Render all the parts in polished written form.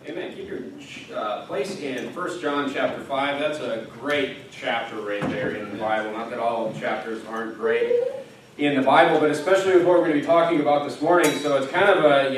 Amen. Keep your place in 1 John chapter 5. That's a great chapter right there in the Bible. Not that all chapters aren't great in the Bible, but especially with what we're going to be talking about this morning. So it's kind of a,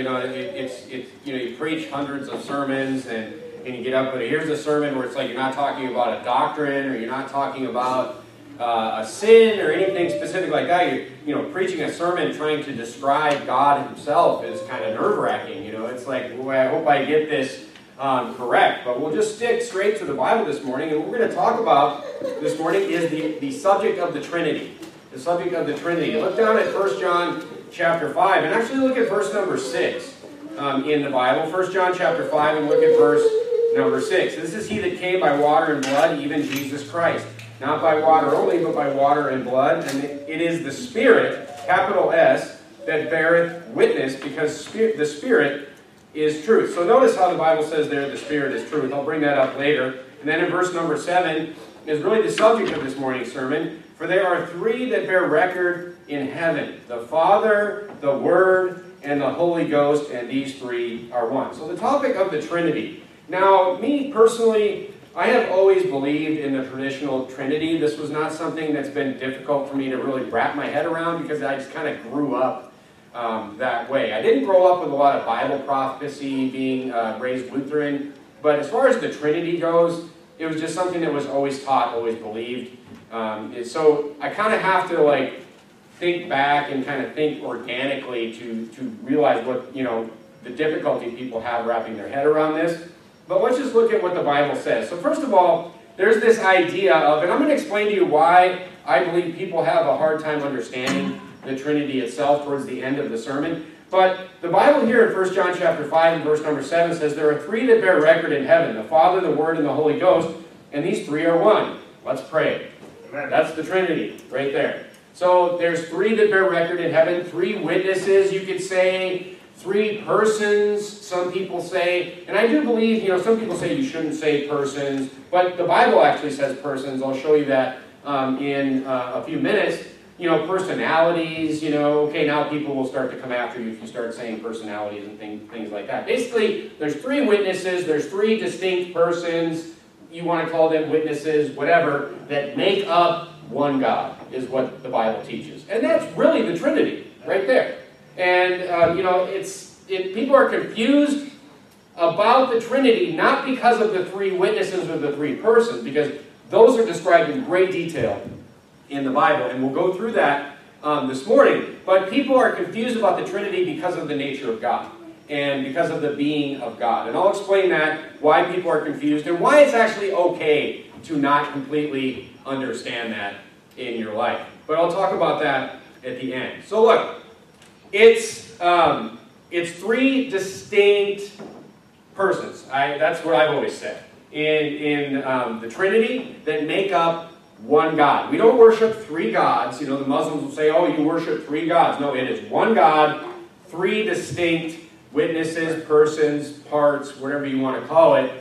you preach hundreds of sermons and you get up, but here's a sermon where it's like you're not talking about a doctrine or you're not talking about a sin or anything specific like that. You're preaching a sermon trying to describe God himself is kind of nerve-wracking. It's like, well, I hope I get this correct. But we'll just stick straight to the Bible this morning. And what we're going to talk about this morning is the subject of the Trinity. The subject of the Trinity. Look down at 1 John chapter 5 and actually look at verse number 6 in the Bible. 1 John chapter 5 and look at verse number 6. This is he that came by water and blood, even Jesus Christ. Not by water only, but by water and blood. And it is the Spirit, capital S, that beareth witness, because the Spirit is truth. So notice how the Bible says there, the Spirit is truth. I'll bring that up later. And then in verse number 7 is really the subject of this morning's sermon. For there are three that bear record in heaven, the Father, the Word, and the Holy Ghost, and these three are one. So the topic of the Trinity. Now, me personally, I have always believed in the traditional Trinity. This was not something that's been difficult for me to really wrap my head around because I just kind of grew up that way. I didn't grow up with a lot of Bible prophecy, being raised Lutheran, but as far as the Trinity goes, it was just something that was always taught, always believed. So I kind of have to think back and kind of think organically to realize what, the difficulty people have wrapping their head around this. But let's just look at what the Bible says. So first of all, there's this idea of, and I'm going to explain to you why I believe people have a hard time understanding the Trinity itself towards the end of the sermon. But the Bible here in 1 John chapter 5 and verse number 7 says, there are three that bear record in heaven, the Father, the Word, and the Holy Ghost, and these three are one. Let's pray. Amen. That's the Trinity right there. So there's three that bear record in heaven, three witnesses, you could say, three persons, some people say, and I do believe, some people say you shouldn't say persons, but the Bible actually says persons. I'll show you that in a few minutes. Personalities, okay, now people will start to come after you if you start saying personalities and things like that. Basically, there's three witnesses, there's three distinct persons, you want to call them witnesses, whatever, that make up one God, is what the Bible teaches. And that's really the Trinity, right there. And, people are confused about the Trinity, not because of the three witnesses or the three persons, because those are described in great detail in the Bible, and we'll go through that this morning. But people are confused about the Trinity because of the nature of God, and because of the being of God. And I'll explain that, why people are confused, and why it's actually okay to not completely understand that in your life. But I'll talk about that at the end. So look, it's three distinct persons. That's what I've always said. In the Trinity that make up one God. We don't worship three gods. The Muslims will say, oh, you worship three gods. No, it is one God, three distinct witnesses, persons, parts, whatever you want to call it.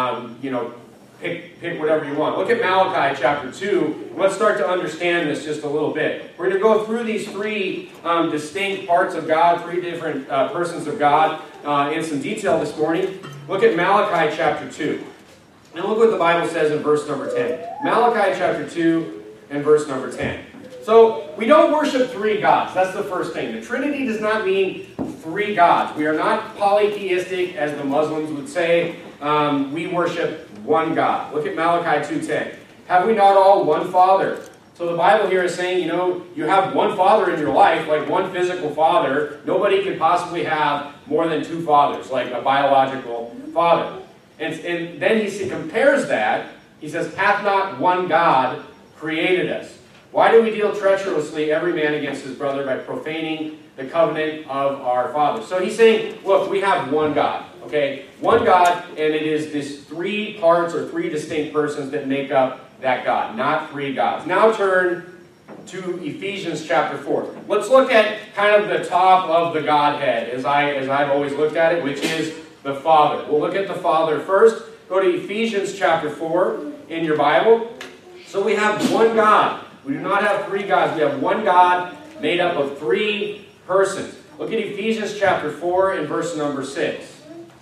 Pick whatever you want. Look at Malachi chapter 2. Let's start to understand this just a little bit. We're going to go through these three distinct parts of God, three different persons of God in some detail this morning. Look at Malachi chapter 2. And look what the Bible says in verse number 10. Malachi chapter 2 and verse number 10. So, we don't worship three gods. That's the first thing. The Trinity does not mean three gods. We are not polytheistic, as the Muslims would say. We worship one God. Look at Malachi 2:10. Have we not all one Father? So the Bible here is saying, you have one father in your life, like one physical father. Nobody can possibly have more than two fathers, like a biological father. And then he compares that. He says, hath not one God created us? Why do we deal treacherously every man against his brother by profaning the covenant of our fathers? So he's saying, look, we have one God. Okay, one God, and it is this three parts or three distinct persons that make up that God, not three gods. Now turn to Ephesians chapter 4. Let's look at kind of the top of the Godhead, as I've always looked at it, which is the Father. We'll look at the Father first. Go to Ephesians chapter 4 in your Bible. So we have one God. We do not have three gods. We have one God made up of three persons. Look at Ephesians chapter 4 and verse number 6.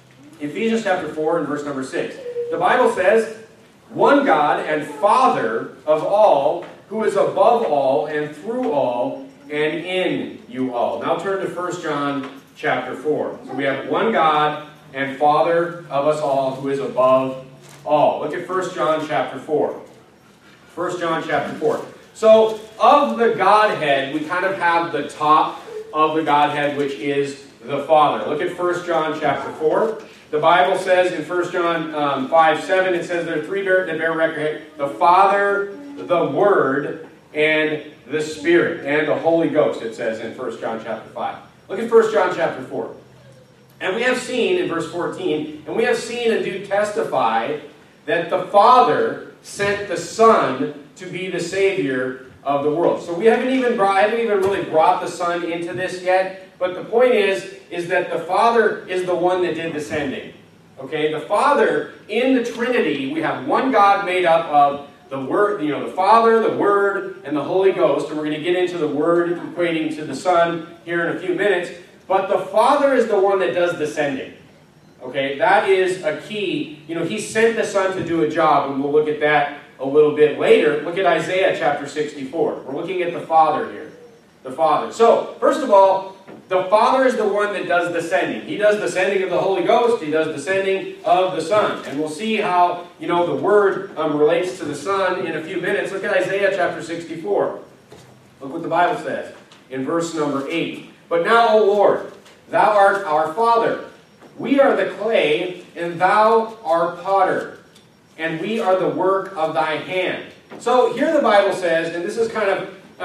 Ephesians chapter 4 and verse number 6. The Bible says, one God and Father of all, who is above all and through all and in you all. Now turn to 1 John chapter 4. So we have one God and Father of us all, who is above all. Look at 1 John chapter 4. 1 John chapter 4. So, of the Godhead, we kind of have the top of the Godhead, which is the Father. Look at 1 John chapter 4. The Bible says in 1 John 5:7, it says there are three that bear record: the Father, the Word, and the Spirit, and the Holy Ghost, it says in 1 John chapter 5. Look at 1 John chapter 4. And we have seen, in verse 14, and we have seen and do testify that the Father sent the Son to be the Savior of the world. So we haven't even really brought the Son into this yet, but the point is that the Father is the one that did the sending. Okay, the Father, in the Trinity, we have one God made up of the Word, the Father, the Word, and the Holy Ghost, and we're going to get into the Word equating to the Son here in a few minutes, but the Father is the one that does the sending. Okay, that is a key. He sent the Son to do a job, and we'll look at that a little bit later. Look at Isaiah chapter 64. We're looking at the Father here. The Father. So, first of all, the Father is the one that does the sending. He does the sending of the Holy Ghost. He does the sending of the Son. And we'll see how, the Word relates to the Son in a few minutes. Look at Isaiah chapter 64. Look what the Bible says in verse number 8. But now, O Lord, thou art our Father. We are the clay, and thou art potter, and we are the work of thy hand. So here the Bible says, and this is kind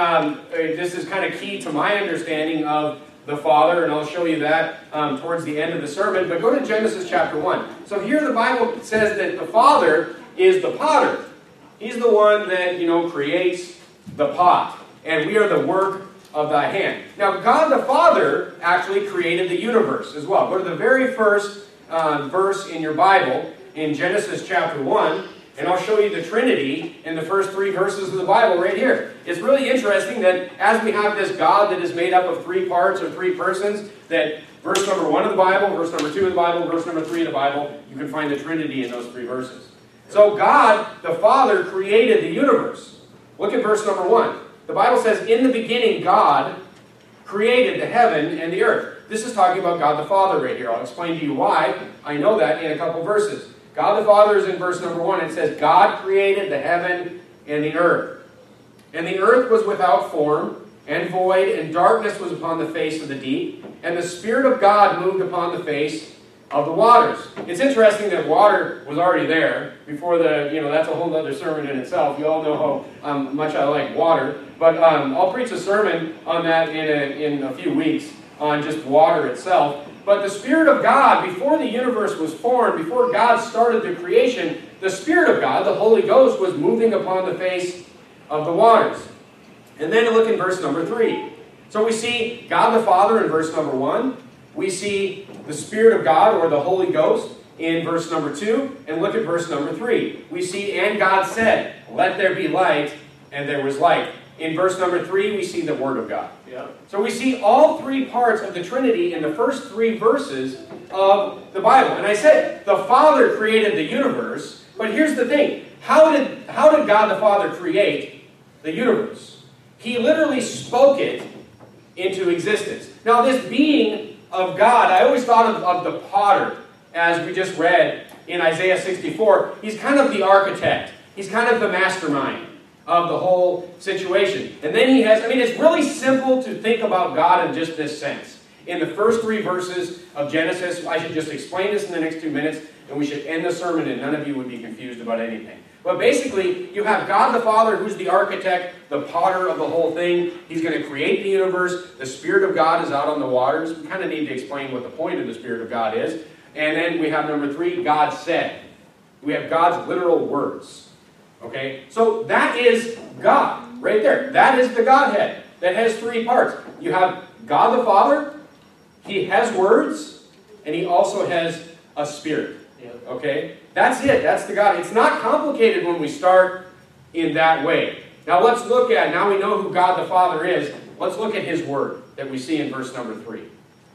of key to my understanding of the Father, and I'll show you that towards the end of the sermon. But go to Genesis chapter 1. So here the Bible says that the Father is the potter. He's the one that creates the pot, and we are the work of thy hand. Now, God the Father actually created the universe as well. Go to the very first verse in your Bible, in Genesis chapter 1, and I'll show you the Trinity in the first 3 verses of the Bible right here. It's really interesting that as we have this God that is made up of 3 parts or 3 persons, that verse number 1 of the Bible, verse number 2 of the Bible, verse number 3 of the Bible, you can find the Trinity in those 3 verses. So God the Father created the universe. Look at verse number 1. The Bible says, in the beginning, God created the heaven and the earth. This is talking about God the Father right here. I'll explain to you why I know that in a couple verses. God the Father is in verse number 1. It says, God created the heaven and the earth. And the earth was without form and void, and darkness was upon the face of the deep. And the Spirit of God moved upon the face of the waters. It's interesting that water was already there before that's a whole other sermon in itself. You all know how much I like water. But I'll preach a sermon on that in a few weeks on just water itself. But the Spirit of God, before the universe was formed, before God started the creation, the Spirit of God, the Holy Ghost, was moving upon the face of the waters. And then look in verse number 3. So we see God the Father in verse number 1. We see the Spirit of God, or the Holy Ghost, in verse number 2. And look at verse number 3. We see, and God said, let there be light, and there was light. In verse number 3, we see the Word of God. Yeah. So we see all 3 parts of the Trinity in the first 3 verses of the Bible. And I said, the Father created the universe, but here's the thing. How did God the Father create the universe? He literally spoke it into existence. Now this being of God, I always thought of the potter, as we just read in Isaiah 64. He's kind of the architect. He's kind of the mastermind of the whole situation. And then he has, it's really simple to think about God in just this sense. In the first 3 verses of Genesis, I should just explain this in the next 2 minutes, and we should end the sermon, and none of you would be confused about anything. But basically, you have God the Father, who's the architect, the potter of the whole thing. He's going to create the universe. The Spirit of God is out on the waters. We kind of need to explain what the point of the Spirit of God is. And then we have number 3, God said. We have God's literal words. Okay, so that is God right there. That is the Godhead that has 3 parts. You have God the Father, He has words, and He also has a Spirit. Okay, that's it. That's the God. It's not complicated when we start in that way. Now let's look at, now we know who God the Father is, let's look at His Word that we see in verse number 3.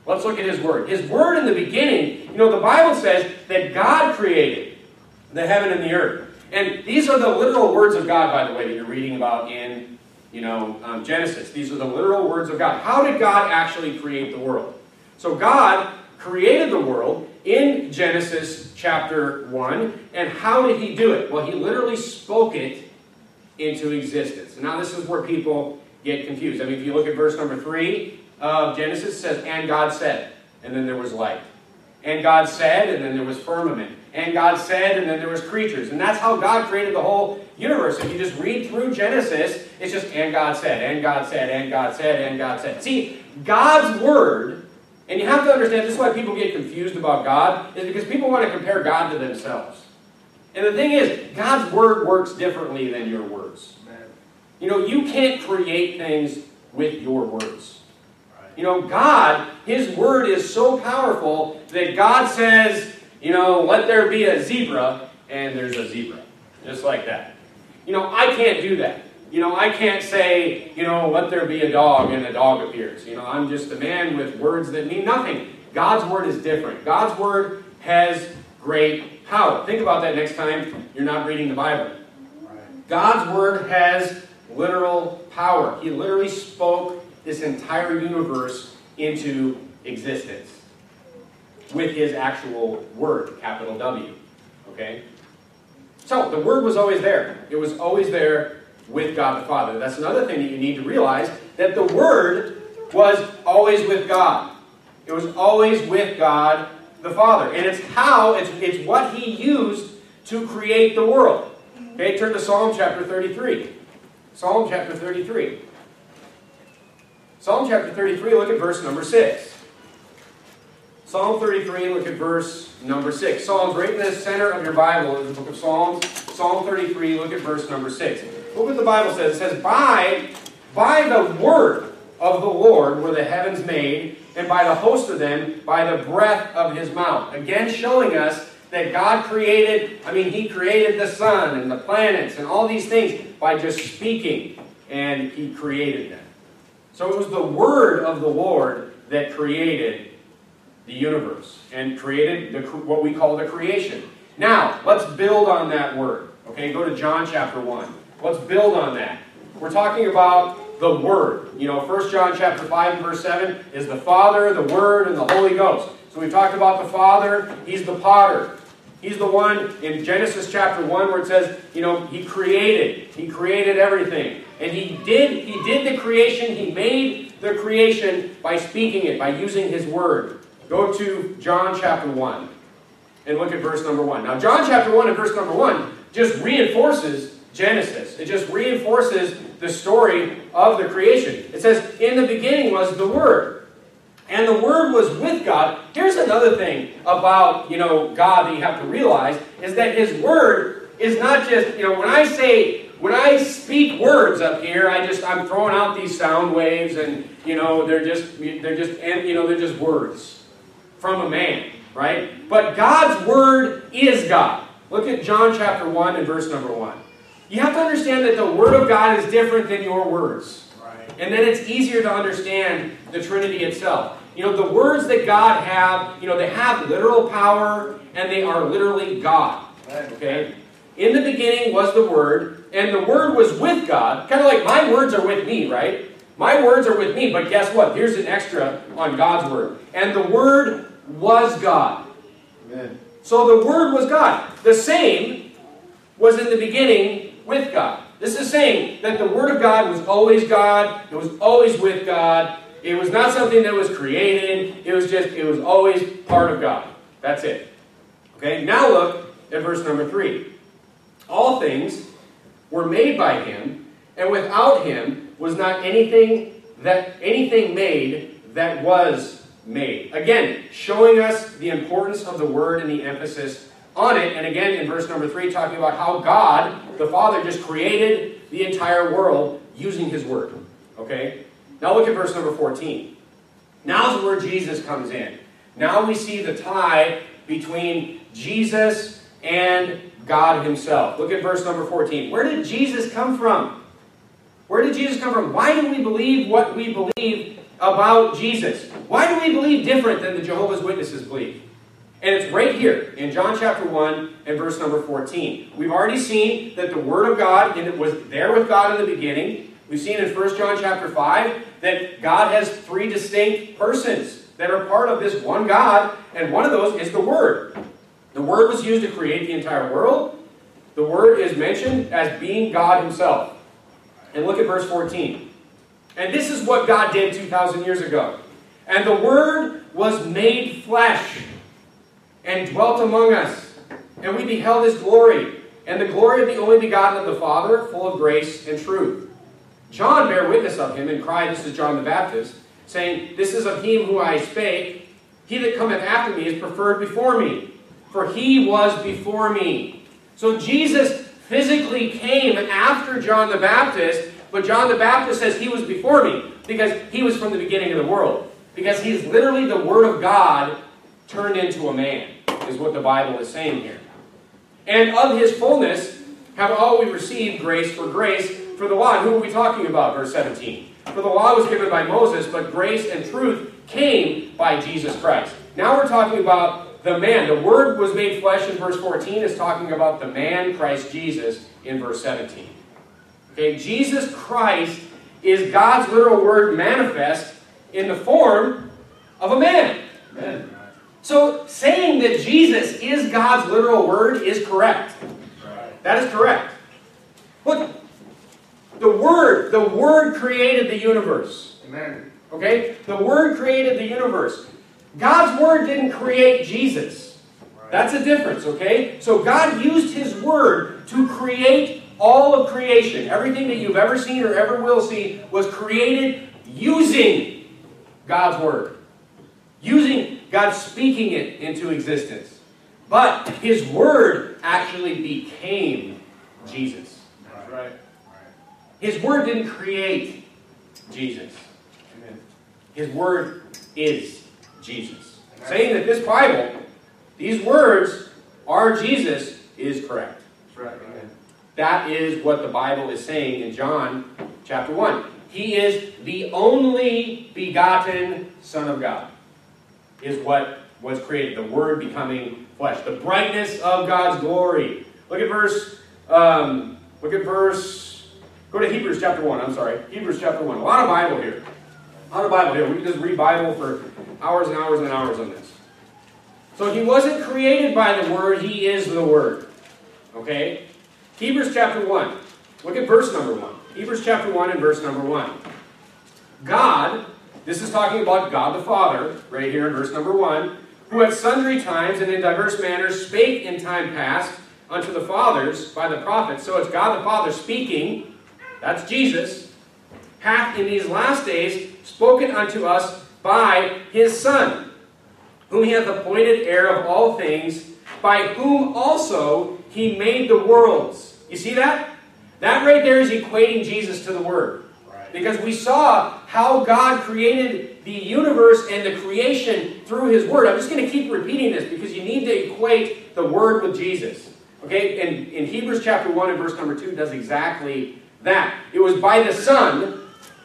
Let's look at His Word. His Word in the beginning, you know, the Bible says that God created the heaven and the earth. And these are the literal words of God, by the way, that you're reading about in, Genesis. These are the literal words of God. How did God actually create the world? So God created the world in Genesis chapter 1. And how did He do it? Well, He literally spoke it into existence. And now this is where people get confused. I mean, if you look at verse number 3 of Genesis, it says, "And God said," and then there was light. "And God said," and then there was firmament. "And God said," and then there was creatures. And that's how God created the whole universe. If you just read through Genesis, it's just, "And God said," "And God said," "And God said," "And God said." See, God's Word, and you have to understand, this is why people get confused about God, is because people want to compare God to themselves. And the thing is, God's Word works differently than your words. You know, you can't create things with your words. You know, God, His Word is so powerful that God says, let there be a zebra, and there's a zebra. Just like that. I can't do that. I can't say, let there be a dog, and a dog appears. I'm just a man with words that mean nothing. God's Word is different. God's Word has great power. Think about that next time you're not reading the Bible. God's Word has literal power. He literally spoke this entire universe into existence with His actual Word, capital W. Okay? So, the Word was always there. It was always there with God the Father. That's another thing that you need to realize, that the Word was always with God. It was always with God the Father. And it's what He used to create the world. Okay, turn to Psalm chapter 33. Psalm chapter 33. Psalm chapter 33, look at verse number 6. Psalm 33, look at verse number 6. Psalms right in the center of your Bible is the book of Psalms. Psalm 33, look at verse number 6. Look what the Bible says. It says, by the word of the Lord were the heavens made, and by the host of them, by the breath of His mouth. Again, showing us that God He created the sun and the planets and all these things by just speaking, and He created them. So it was the word of the Lord that created the universe and created what we call the creation. Now, let's build on that word. Okay, go to John chapter 1. Let's build on that. We're talking about the Word. 1 John chapter 5 and verse 7 is the Father, the Word, and the Holy Ghost. So we've talked about the Father. He's the potter. He's the one in Genesis chapter 1 where it says, He created everything. And He did the creation. He made the creation by speaking it, by using His Word. Go to John chapter 1 and look at verse number 1. Now, John chapter 1 and verse number 1 just reinforces Genesis. It just reinforces the story of the creation. It says, "In the beginning was the Word, and the Word was with God." Here's another thing about, God that you have to realize, is that His Word is not just, when I speak words up here, I'm throwing out these sound waves, and they're just words from a man, right? But God's Word is God. Look at John chapter 1 and verse number 1. You have to understand that the Word of God is different than your words. Right. And then it's easier to understand the Trinity itself. The words that God have, they have literal power, and they are literally God. Okay? In the beginning was the Word, and the Word was with God. Kind of like my words are with me, right? My words are with me, but guess what? Here's an extra on God's Word. And the Word was God. Amen. So the Word was God. The same was in the beginning with God. This is saying that the Word of God was always God. It was always with God. It was not something that was created. It was always part of God. That's it. Okay, now look at verse number 3. All things were made by Him, and without Him was not anything made that was made. Again, showing us the importance of the Word and the emphasis on it. And again, in verse number 3, talking about how God, the Father, just created the entire world using His Word. Okay? Now look at verse number 14. Now's where Jesus comes in. Now we see the tie between Jesus and God Himself. Look at verse number 14. Where did Jesus come from? Where did Jesus come from? Why do we believe what we believe about Jesus. Why do we believe different than the Jehovah's Witnesses believe? And it's right here in John chapter 1 and verse number 14. We've already seen that the Word of God, and it was there with God in the beginning. We've seen in 1 John chapter 5 that God has three distinct persons that are part of this one God, and one of those is the Word. The Word was used to create the entire world. The Word is mentioned as being God Himself. And look at verse 14. And this is what God did 2,000 years ago. And the Word was made flesh and dwelt among us. And we beheld His glory, and the glory of the only begotten of the Father, full of grace and truth. John bare witness of Him, and cried, this is John the Baptist, saying, this is of Him who I spake. He that cometh after me is preferred before me, for He was before me. So Jesus physically came after John the Baptist, but John the Baptist says He was before me, because He was from the beginning of the world. Because He's literally the Word of God turned into a man, is what the Bible is saying here. And of His fullness have all we received grace for grace for the law. And who are we talking about? Verse 17. For the law was given by Moses, but grace and truth came by Jesus Christ. Now we're talking about the man. The Word was made flesh in verse 14 is talking about the man, Christ Jesus, in verse 17. Okay, Jesus Christ is God's literal Word manifest in the form of a man. Amen. So saying that Jesus is God's literal Word is correct. That is correct. Look, the Word created the universe. Amen. Okay? The Word created the universe. God's Word didn't create Jesus. That's a difference, okay? So God used His Word to create all of creation. Everything that you've ever seen or ever will see was created using God's Word. Using God speaking it into existence. But His Word actually became Jesus. That's right. His Word didn't create Jesus. Amen. His Word is Jesus. Amen. Saying that this Bible, these words are Jesus, is correct. That's right. Amen. That is what the Bible is saying in John chapter 1. He is the only begotten Son of God, is what was created. The Word becoming flesh. The brightness of God's glory. Look at go to Hebrews chapter 1, I'm sorry. Hebrews chapter 1. A lot of Bible here. A lot of Bible here. We can just read Bible for hours and hours and hours on this. So He wasn't created by the Word, He is the Word. Okay? Hebrews chapter 1. Look at verse number 1. Hebrews chapter 1 and verse number 1. God, this is talking about God the Father, right here in verse number 1, who at sundry times and in diverse manners spake in time past unto the fathers by the prophets. So it's God the Father speaking, that's Jesus, hath in these last days spoken unto us by His Son, whom He hath appointed heir of all things, by whom also He made the worlds. You see that? That right there is equating Jesus to the Word. Right. Because we saw how God created the universe and the creation through His Word. I'm just going to keep repeating this because you need to equate the Word with Jesus. Okay? And in Hebrews chapter 1 and verse number 2 does exactly that. It was by the Son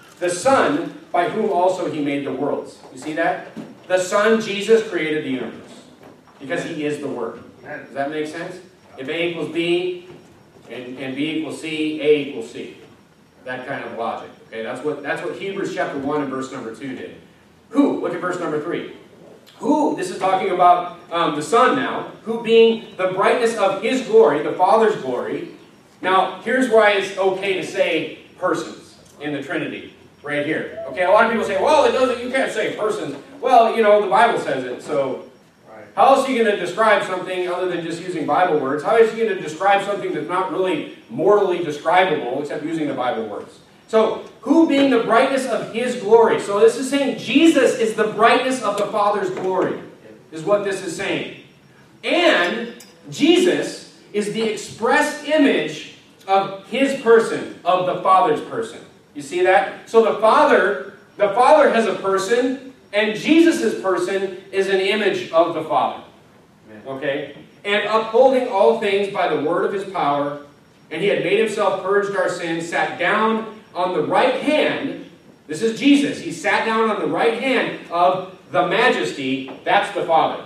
by whom also He made the worlds. You see that? The Son, Jesus, created the universe. Because He is the Word. Does that make sense? If A equals B, and B equals C, A equals C. That kind of logic. Okay, that's what Hebrews chapter 1 and verse number 2 did. Who? Look at verse number 3. Who, this is talking about the Son now, who being the brightness of His glory, the Father's glory. Now, here's why it's okay to say persons in the Trinity, right here. Okay, a lot of people say, well, you can't say persons. Well, the Bible says it, so how else are you going to describe something other than just using Bible words? How is you going to describe something that's not really mortally describable except using the Bible words? So, who being the brightness of His glory. So this is saying Jesus is the brightness of the Father's glory, is what this is saying. And Jesus is the express image of His person, of the Father's person. You see that? So the Father has a person, and Jesus' person is an image of the Father. Okay? And upholding all things by the word of His power, and He had made Himself purged our sins, sat down on the right hand This is Jesus. He sat down on the right hand of the majesty. That's the Father.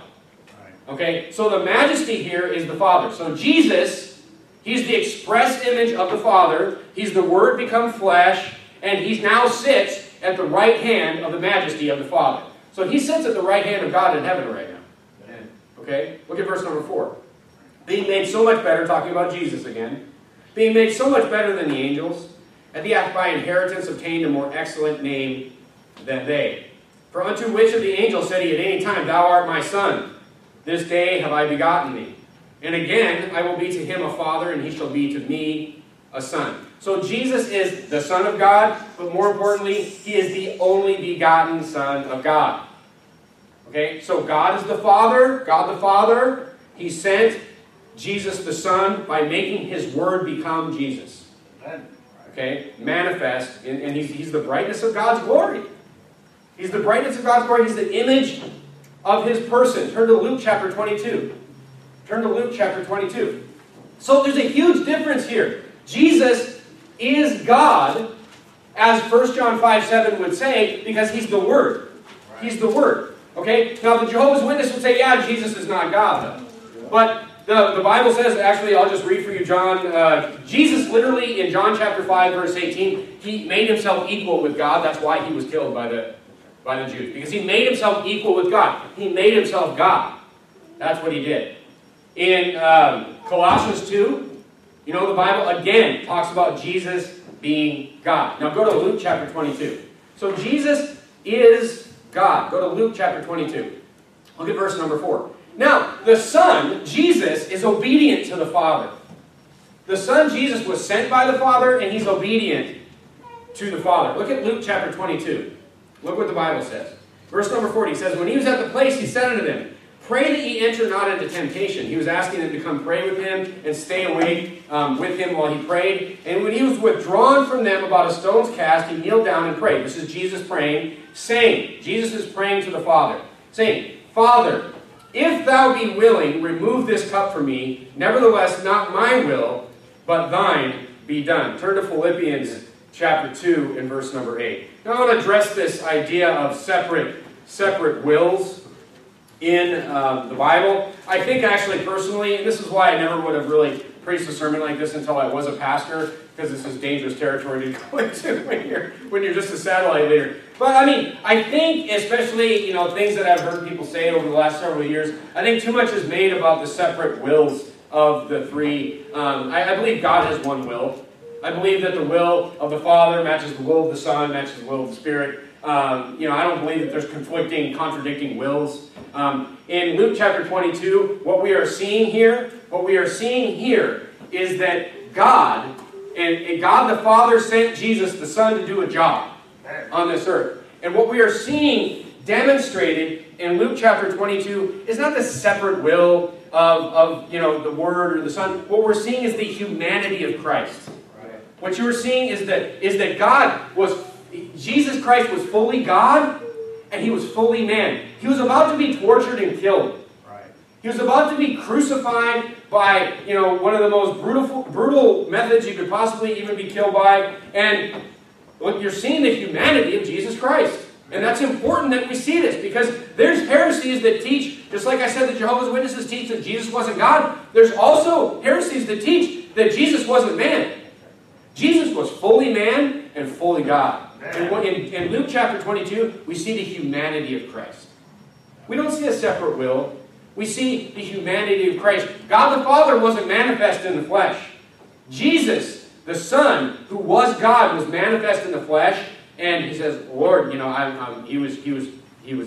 Okay, so the majesty here is the Father. So Jesus, he's the express image of the Father. He's the Word become flesh, and he now sits at the right hand of the majesty of the Father. So he sits at the right hand of God in heaven right now. Okay, look at verse number 4. Being made so much better, talking about Jesus again, being made so much better than the angels, and he hath by inheritance obtained a more excellent name than they. For unto which of the angels said he at any time, Thou art my Son, this day have I begotten thee. And again, I will be to him a father, and he shall be to me a son. So Jesus is the Son of God, but more importantly, he is the only begotten Son of God. Okay, so God is the Father, God the Father. He sent Jesus the Son by making his Word become Jesus. Okay, manifest, and he's the brightness of God's glory. He's the brightness of God's glory. He's the image of his person. Turn to Luke chapter 22. Turn to Luke chapter 22. So there's a huge difference here. Jesus is God, as 1 John 5:7 would say, because he's the Word. He's the Word. Okay? Now the Jehovah's Witness would say, yeah, Jesus is not God, though. But the Bible says, actually, I'll just read for you, John. Jesus literally, in John chapter 5, verse 18, he made himself equal with God. That's why he was killed by the Jews. Because he made himself equal with God. He made himself God. That's what he did. In Colossians 2, you know, the Bible again talks about Jesus being God. Now go to Luke chapter 22. So Jesus is God. Go to Luke chapter 22. Look at verse number 4. Now, the Son, Jesus, is obedient to the Father. The Son, Jesus, was sent by the Father, and he's obedient to the Father. Look at Luke chapter 22. Look what the Bible says. Verse number 40 says, When he was at the place, he said unto them, Pray that ye enter not into temptation. He was asking them to come pray with him and stay awake with him while he prayed. And when he was withdrawn from them about a stone's cast, he kneeled down and prayed. This is Jesus praying, saying, Jesus is praying to the Father, saying, Father, if thou be willing, remove this cup from me. Nevertheless, not my will, but thine be done. Turn to Philippians chapter 2 and verse number 8. Now I want to address this idea of separate wills in the Bible. I think actually personally, and this is why I never would have really preached a sermon like this until I was a pastor, because this is dangerous territory to go into when you're just a satellite leader. But I mean, I think especially, things that I've heard people say over the last several years, I think too much is made about the separate wills of the three. I believe God has one will. I believe that the will of the Father matches the will of the Son, matches the will of the Spirit. I don't believe that there's contradicting wills. In Luke chapter 22, what we are seeing here is that God, and God the Father sent Jesus the Son to do a job on this earth. And what we are seeing demonstrated in Luke chapter 22 is not the separate will of the Word or the Son. What we're seeing is the humanity of Christ. What you are seeing is that Jesus Christ was fully God and he was fully man. He was about to be tortured and killed. He was about to be crucified by, one of the most brutal methods you could possibly even be killed by. And look, you're seeing the humanity of Jesus Christ. And that's important that we see this, because there's heresies that teach, just like I said, the Jehovah's Witnesses teach that Jesus wasn't God. There's also heresies that teach that Jesus wasn't man. Jesus was fully man and fully God. And in Luke chapter 22, we see the humanity of Christ. We don't see a separate will. We see the humanity of Christ. God the Father wasn't manifest in the flesh. Jesus, the Son, who was God, was manifest in the flesh. And he says, Lord, he was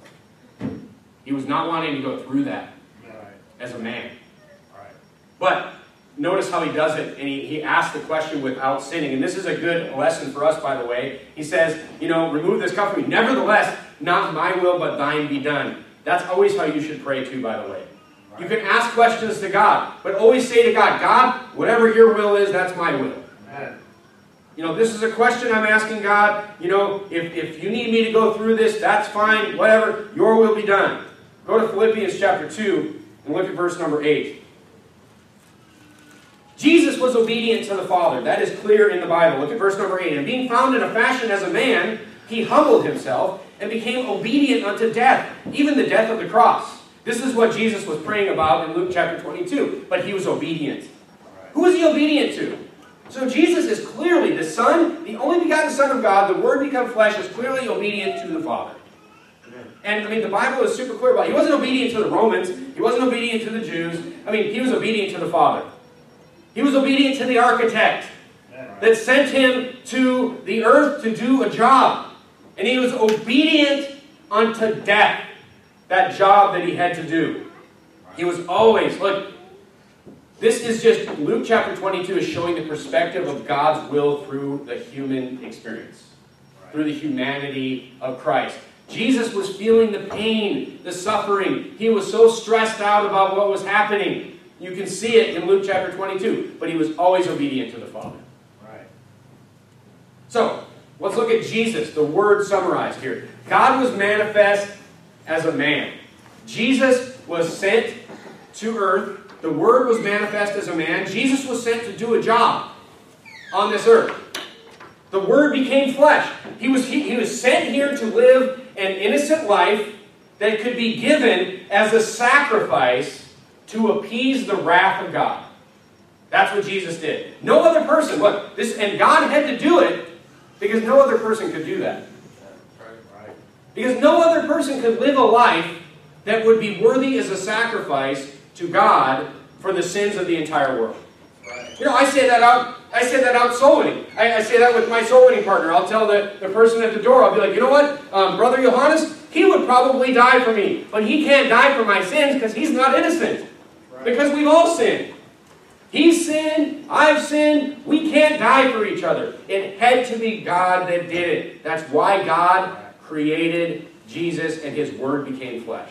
not wanting to go through that as a man. But notice how he does it, and he asks the question without sinning. And this is a good lesson for us, by the way. He says, remove this cup from me. Nevertheless, not my will, but thine be done. That's always how you should pray too, by the way. You can ask questions to God, but always say to God, God, whatever your will is, that's my will. Amen. This is a question I'm asking God. If you need me to go through this, that's fine. Whatever, your will be done. Go to Philippians chapter 2 and look at verse number 8. Jesus was obedient to the Father. That is clear in the Bible. Look at verse number 8. And being found in a fashion as a man, he humbled himself and became obedient unto death, even the death of the cross. This is what Jesus was praying about in Luke chapter 22. But he was obedient. Who was he obedient to? So Jesus is clearly the Son, the only begotten Son of God, the Word become flesh, is clearly obedient to the Father. And, the Bible is super clear about it. He wasn't obedient to the Romans. He wasn't obedient to the Jews. He was obedient to the Father. He was obedient to the architect that sent him to the earth to do a job. And he was obedient unto death, that job that he had to do. He was always, look, this is just, Luke chapter 22 is showing the perspective of God's will through the human experience, through the humanity of Christ. Jesus was feeling the pain, the suffering. He was so stressed out about what was happening. You can see it in Luke chapter 22. But he was always obedient to the Father. Right. So, let's look at Jesus, the Word summarized here. God was manifest as a man. Jesus was sent to earth. The Word was manifest as a man. Jesus was sent to do a job on this earth. The Word became flesh. He was sent here to live an innocent life that could be given as a sacrifice to appease the wrath of God. That's what Jesus did. No other person, look, and God had to do it because no other person could do that. Because no other person could live a life that would be worthy as a sacrifice to God for the sins of the entire world. I say that out soul winning. I say that with my soul winning partner. I'll tell the person at the door, I'll be like, you know what? Brother Johannes, he would probably die for me. But he can't die for my sins because he's not innocent. Right. Because we've all sinned. He's sinned. I've sinned. We can't die for each other. It had to be God that did it. That's why God created Jesus and His Word became flesh.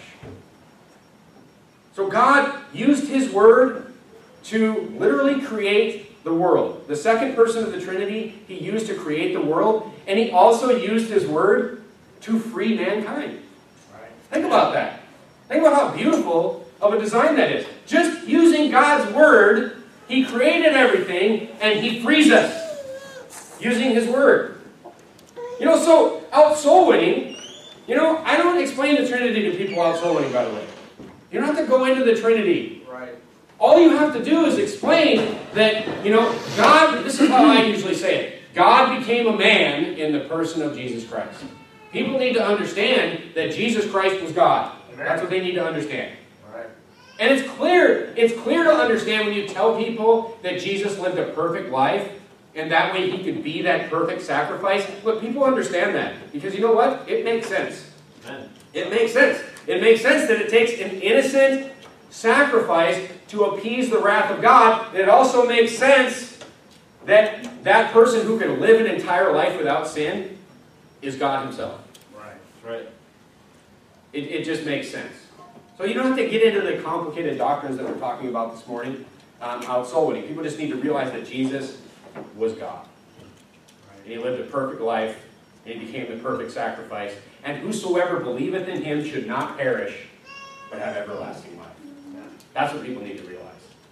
So God used His Word to literally create the world. The second person of the Trinity, He used to create the world, and He also used His Word to free mankind. Right. Think about that. Think about how beautiful of a design that is. Just using God's Word, He created everything, and He frees us using His Word. So out soul winning, I don't explain the Trinity to people out soul winning, by the way. You don't have to go into the Trinity. Right. All you have to do is explain that, God, this is how I usually say it, God became a man in the person of Jesus Christ. People need to understand that Jesus Christ was God. Amen. That's what they need to understand. Right. And it's clear to understand when you tell people that Jesus lived a perfect life, and that way He could be that perfect sacrifice. Look, people understand that. Because you know what? It makes sense. Amen. It makes sense. It makes sense that it takes an innocent sacrifice to appease the wrath of God. And it also makes sense that that person who can live an entire life without sin is God Himself. Right. It just makes sense. So you don't have to get into the complicated doctrines that we're talking about this morning out soul winning. People just need to realize that Jesus was God. And He lived a perfect life, and He became the perfect sacrifice. And whosoever believeth in Him should not perish, but have everlasting life. That's what people need to realize.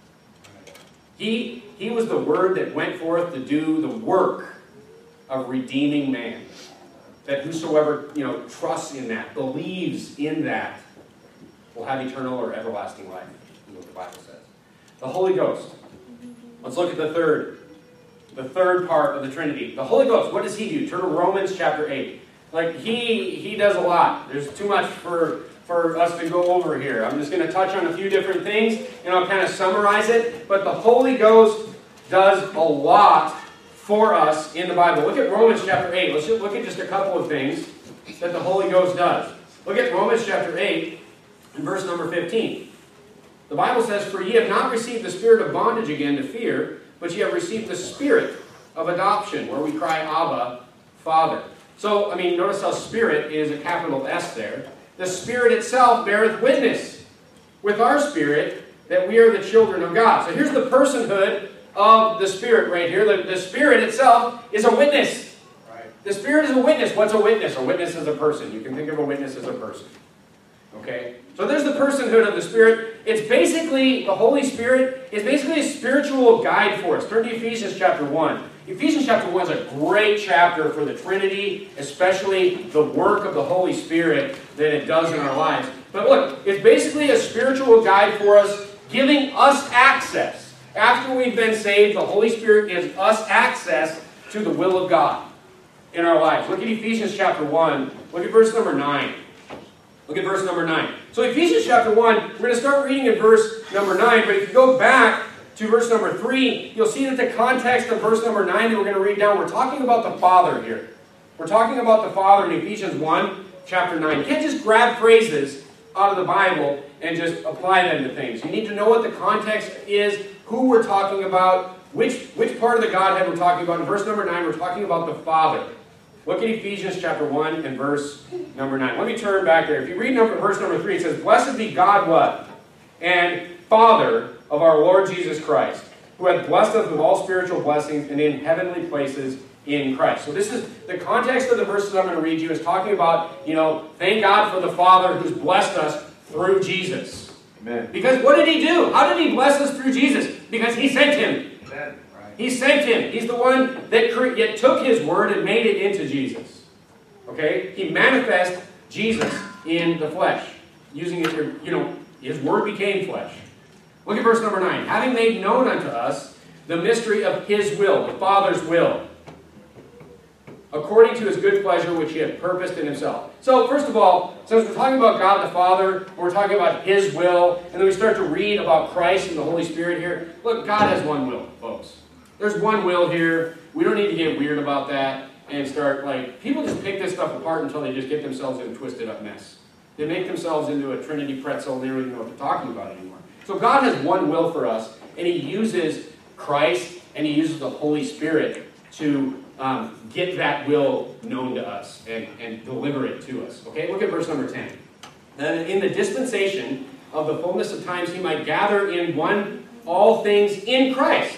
He was the Word that went forth to do the work of redeeming man. That whosoever, trusts in that, believes in that, will have eternal or everlasting life, is what the Bible says. The Holy Ghost. Let's look at the third part of the Trinity. The Holy Ghost, what does He do? Turn to Romans chapter 8. He does a lot. There's too much for us to go over here. I'm just going to touch on a few different things, and I'll kind of summarize it. But the Holy Ghost does a lot for us in the Bible. Look at Romans chapter 8. Let's look at just a couple of things that the Holy Ghost does. Look at Romans chapter 8 and verse number 15. The Bible says, "For ye have not received the spirit of bondage again to fear, but ye have received the spirit of adoption, where we cry, Abba, Father." So, notice how spirit is a capital S there. The Spirit itself beareth witness with our spirit that we are the children of God. So here's the personhood of the Spirit right here. The Spirit itself is a witness. Right. The Spirit is a witness. What's a witness? A witness is a person. You can think of a witness as a person. Okay? So there's the personhood of the Spirit. It's basically, the Holy Spirit is basically a spiritual guide for us. Turn to Ephesians chapter 1. Ephesians chapter 1 is a great chapter for the Trinity, especially the work of the Holy Spirit that it does in our lives. But look, it's basically a spiritual guide for us, giving us access. After we've been saved, the Holy Spirit gives us access to the will of God in our lives. Look at Ephesians chapter 1. Look at verse number 9. Look at verse number 9. So Ephesians chapter 1, we're going to start reading in verse number 9, but if you go back to verse number 3, you'll see that the context of verse number 9 that we're going to read now, we're talking about the Father here. We're talking about the Father in Ephesians 1, chapter 9. You can't just grab phrases out of the Bible and just apply them to things. You need to know what the context is, who we're talking about, which part of the Godhead we're talking about. In verse number 9, we're talking about the Father. Look at Ephesians chapter 1 and verse number 9. Let me turn back there. If you read verse number 3, it says, "Blessed be God what? And Father of our Lord Jesus Christ, who hath blessed us with all spiritual blessings and in heavenly places in Christ." So this is the context of the verses I'm going to read you is talking about, thank God for the Father who's blessed us through Jesus. Amen. Because what did He do? How did He bless us through Jesus? Because He sent Him. Amen. He sent Him. He's the one that took His word and made it into Jesus. Okay? He manifested Jesus in the flesh. Using it, His word became flesh. Look at verse number 9. "Having made known unto us the mystery of His will," the Father's will, "according to His good pleasure which He hath purposed in Himself." So, first of all, since we're talking about God the Father, we're talking about His will, and then we start to read about Christ and the Holy Spirit here. Look, God has one will, folks. There's one will here. We don't need to get weird about that and start, people just pick this stuff apart until they just get themselves in a twisted up mess. They make themselves into a Trinity pretzel and they don't even know what they're talking about anymore. So God has one will for us, and He uses Christ and He uses the Holy Spirit to get that will known to us and deliver it to us. Okay, look at verse number 10. "And in the dispensation of the fullness of times He might gather in one all things in Christ,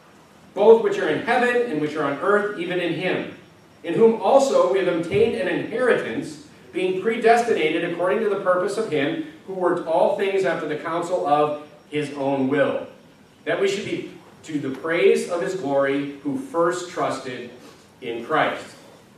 both which are in heaven and which are on earth, even in Him, in whom also we have obtained an inheritance, being predestinated according to the purpose of Him who worked all things after the counsel of His own will, that we should be to the praise of His glory, who first trusted in Christ,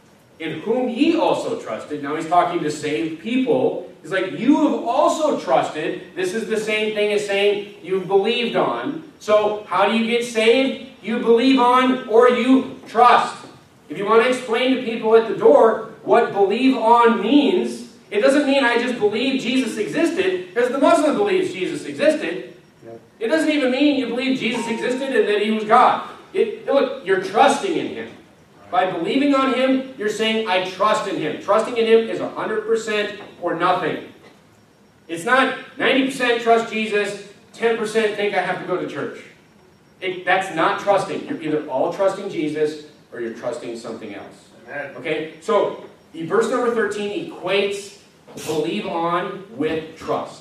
in whom ye also trusted." Now He's talking to saved people. He's like, you have also trusted. This is the same thing as saying you've believed on. So how do you get saved? You believe on or you trust. If you want to explain to people at the door what believe on means, it doesn't mean I just believe Jesus existed, because the Muslim believes Jesus existed. It doesn't even mean you believe Jesus existed and that He was God. Look, you're trusting in Him. By believing on Him, you're saying, I trust in Him. Trusting in Him is 100% or nothing. It's not 90% trust Jesus, 10% think I have to go to church. That's not trusting. You're either all trusting Jesus or you're trusting something else. Amen. Okay? So, verse number 13 equates believe on with trust.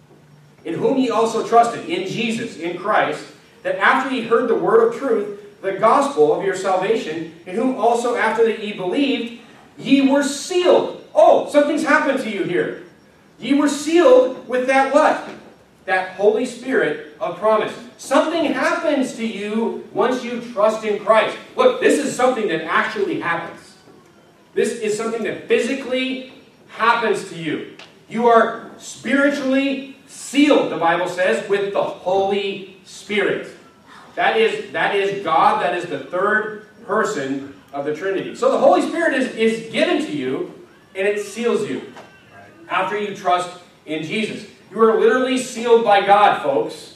"In whom ye also trusted," in Jesus, in Christ, "that after ye heard the word of truth, the gospel of your salvation, in whom also after that ye believed, ye were sealed." Oh, something's happened to you here. Ye were sealed with that what? That Holy Spirit of promise. Something happens to you once you trust in Christ. Look, this is something that actually happens. This is something that physically happens to you. You are spiritually sealed, the Bible says, with the Holy Spirit. That is God. That is the third person of the Trinity. So the Holy Spirit is given to you, and it seals you after you trust in Jesus. You are literally sealed by God, folks.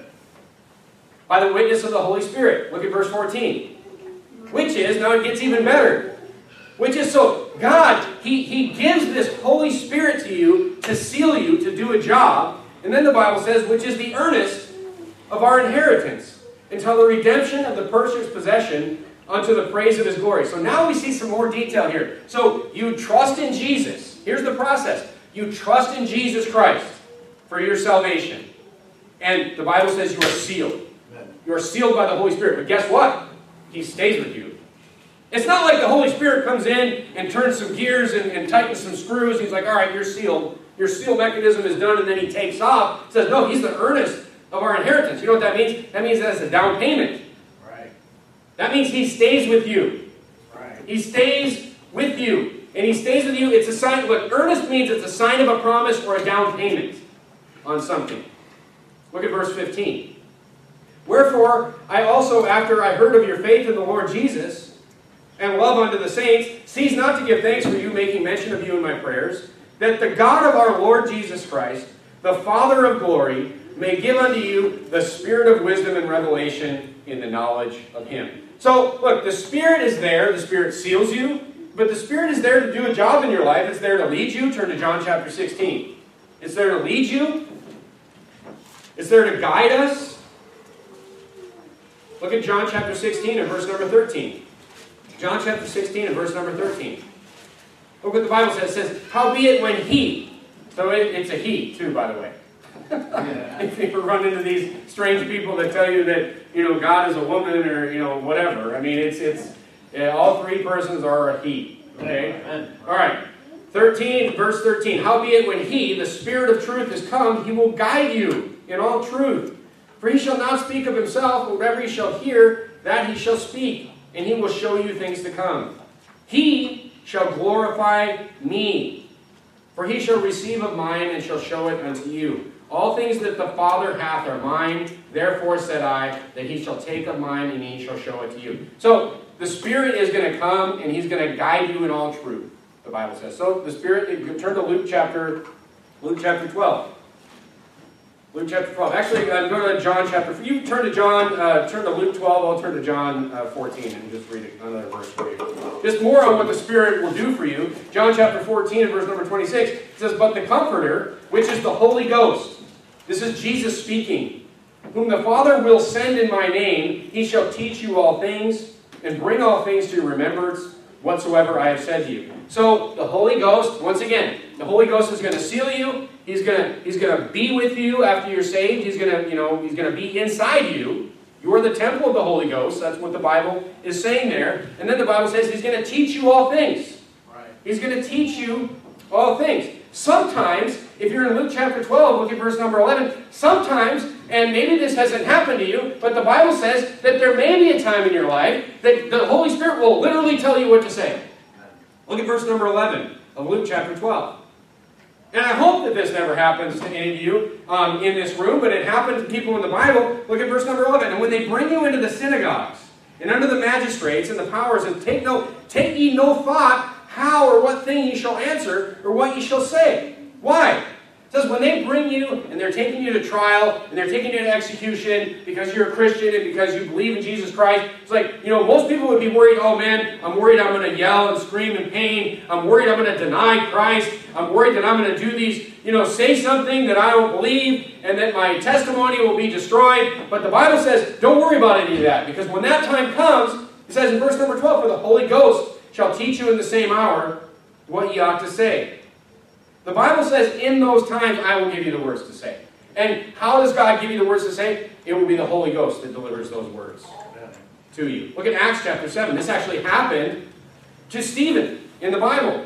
By the witness of the Holy Spirit. Look at verse 14. Which is, now it gets even better. Which is, so God, He gives this Holy Spirit to you to seal you, to do a job. And then the Bible says, which is the earnest of our inheritance, until the redemption of the purchased possession unto the praise of His glory. So now we see some more detail here. So you trust in Jesus. Here's the process. You trust in Jesus Christ for your salvation. And the Bible says you are sealed. You are sealed by the Holy Spirit. But guess what? He stays with you. It's not like the Holy Spirit comes in and turns some gears and tightens some screws. He's like, all right, you're sealed. your seal mechanism is done and then he takes off. It says, no, he's the earnest of our inheritance. You know what that means? That means that's a down payment. Right. That means he stays with you. Right. He stays with you. And he stays with you. It's a sign. Look, earnest means it's a sign of a promise or a down payment on something. Look at verse 15. Wherefore, I also, after I heard of your faith in the Lord Jesus, and love unto the saints, cease not to give thanks for you, making mention of you in my prayers, that the God of our Lord Jesus Christ, the Father of glory, may give unto you the spirit of wisdom and revelation in the knowledge of him. So, look, the Spirit is there. The Spirit seals you. But the Spirit is there to do a job in your life. It's there to lead you. Turn to John chapter 16. It's there to lead you. It's there to guide us. Look at John chapter 16 and verse number 13. John chapter 16 and verse number 13. Look what the Bible says. It says, howbeit when he, so it's a he too, by the way. If you run into these strange people that tell you that, God is a woman or, whatever. I mean, all three persons are a he. Okay? All right. 13, verse 13. Howbeit when he, the Spirit of truth, is come, he will guide you in all truth. For he shall not speak of himself, but whatever he shall hear, that he shall speak, and he will show you things to come. He shall glorify me, for he shall receive of mine, and shall show it unto you. All things that the Father hath are mine, therefore said I, that he shall take of mine, and he shall show it to you. So, the Spirit is going to come, and he's going to guide you in all truth, the Bible says. So, the Spirit, turn to Luke chapter 12. Luke chapter 12. Actually, go to John chapter 4. You turn to Luke 12, I'll turn to John 14 and just read another verse for you. Just more on what the Spirit will do for you. John chapter 14 and verse number 26, it says, but the Comforter, which is the Holy Ghost, this is Jesus speaking, whom the Father will send in my name, he shall teach you all things, and bring all things to your remembrance, whatsoever I have said to you. So, the Holy Ghost, once again, the Holy Ghost is going to seal you. He's going to be with you after you're saved. He's going to be inside you. You're the temple of the Holy Ghost. That's what the Bible is saying there. And then the Bible says he's going to teach you all things. Right. He's going to teach you all things. Sometimes, if you're in Luke chapter 12, look at verse number 11. Sometimes, and maybe this hasn't happened to you, but the Bible says that there may be a time in your life that the Holy Spirit will literally tell you what to say. Look at verse number 11 of Luke chapter 12. And I hope that this never happens to any of you in this room, but it happened to people in the Bible. Look at verse number 11. And when they bring you into the synagogues, and under the magistrates and the powers, and take ye no thought how or what thing ye shall answer, or what ye shall say. Why? It says when they bring you, and they're taking you to trial, and they're taking you to execution, because you're a Christian, and because you believe in Jesus Christ, it's like, most people would be worried, oh man, I'm worried I'm going to yell and scream in pain, I'm worried I'm going to deny Christ, I'm worried that I'm going to do these, say something that I don't believe, and that my testimony will be destroyed. But the Bible says, don't worry about any of that, because when that time comes, it says in verse number 12, for the Holy Ghost shall teach you in the same hour what ye ought to say. The Bible says, in those times I will give you the words to say. And how does God give you the words to say? It will be the Holy Ghost that delivers those words to you. Look at Acts chapter 7. This actually happened to Stephen in the Bible.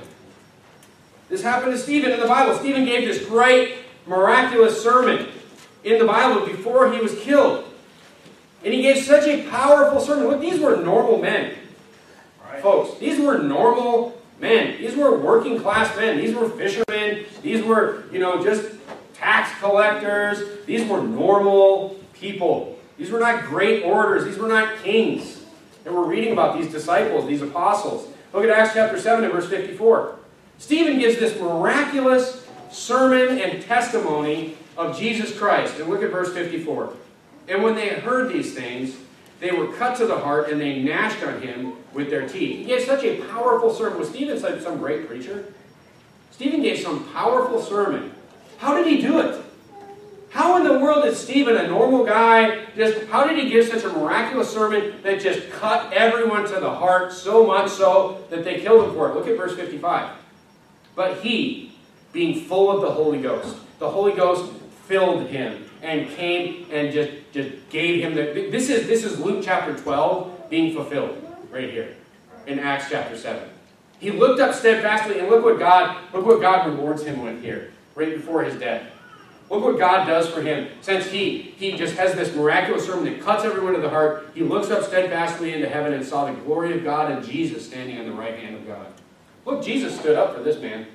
This happened to Stephen in the Bible. Stephen gave this great, miraculous sermon in the Bible before he was killed. And he gave such a powerful sermon. Look, these were normal men. Right. Folks, these were normal men. These were working class men. These were fishermen. These were, just tax collectors. These were normal people. These were not great orators. These were not kings. And we're reading about these disciples, these apostles. Look at Acts chapter 7 and verse 54. Stephen gives this miraculous sermon and testimony of Jesus Christ. And look at verse 54. And when they had heard these things, they were cut to the heart, and they gnashed on him with their teeth. He gave such a powerful sermon. Was Stephen some great preacher? Stephen gave some powerful sermon. How did he do it? How in the world did Stephen, a normal guy, how did he give such a miraculous sermon that just cut everyone to the heart, so much so that they killed him for it? Look at verse 55. But he, being full of the Holy Ghost filled him and came and just gave him this is Luke chapter 12 being fulfilled right here in Acts chapter 7. He looked up steadfastly, and look what God rewards him with here. right before his death. Look what God does for him. Since he just has this miraculous sermon that cuts everyone to the heart, he looks up steadfastly into heaven and saw the glory of God and Jesus standing on the right hand of God. Look, Jesus stood up for this man.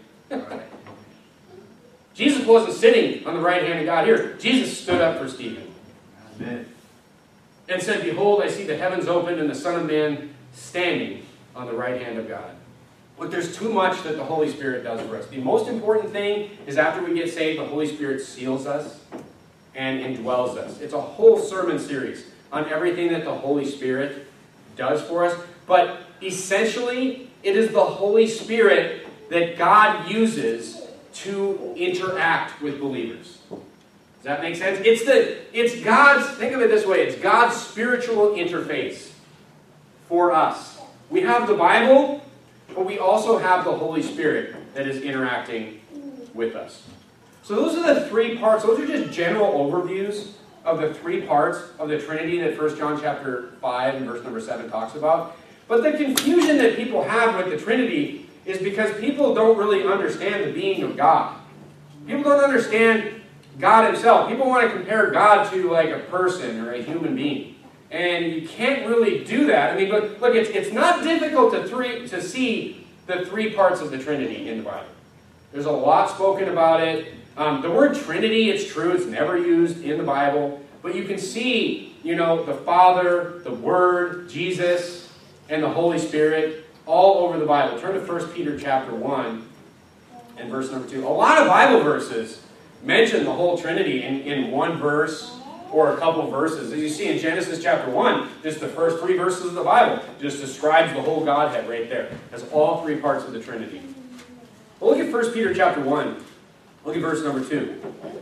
Jesus wasn't sitting on the right hand of God here. Jesus stood up for Stephen. Amen. And said, behold, I see the heavens opened and the Son of Man standing on the right hand of God. But there's too much that the Holy Spirit does for us. The most important thing is after we get saved, the Holy Spirit seals us and indwells us. It's a whole sermon series on everything that the Holy Spirit does for us. But essentially, it is the Holy Spirit that God uses to interact with believers. Does that make sense? It's God's, think of it this way, it's God's spiritual interface for us. We have the Bible, but we also have the Holy Spirit that is interacting with us. So those are the three parts. Those are just general overviews of the three parts of the Trinity that 1 John chapter 5 and verse number 7 talks about. But the confusion that people have with the Trinity is because people don't really understand the being of God. People don't understand God himself. People want to compare God to like a person or a human being. And you can't really do that. I mean, look, it's not difficult to see the three parts of the Trinity in the Bible. There's a lot spoken about it. The word Trinity, it's true, it's never used in the Bible. But you can see, the Father, the Word, Jesus, and the Holy Spirit all over the Bible. Turn to 1 Peter chapter 1 and verse number 2. A lot of Bible verses mention the whole Trinity in one verse or a couple of verses. As you see in Genesis chapter 1, just the first 3 verses of the Bible just describes the whole Godhead right there. Has all 3 parts of the Trinity. Well, look at 1 Peter chapter 1. Look at verse number 2.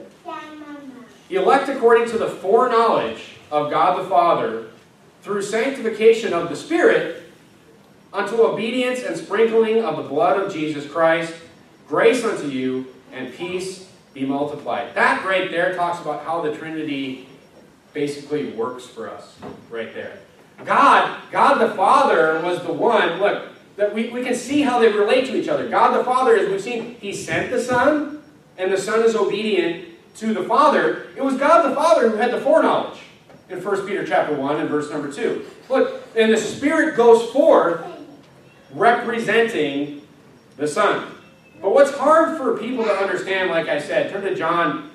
Elect according to the foreknowledge of God the Father, through sanctification of the Spirit, unto obedience and sprinkling of the blood of Jesus Christ, grace unto you, and peace be multiplied. That right there talks about how the Trinity basically works for us, right there. God the Father was the one, look, that we can see how they relate to each other. God the Father, as we've seen, He sent the Son, and the Son is obedient to the Father. It was God the Father who had the foreknowledge in 1 Peter chapter 1 and verse number 2. Look, and the Spirit goes forth representing the Son. But what's hard for people to understand, like I said, turn to John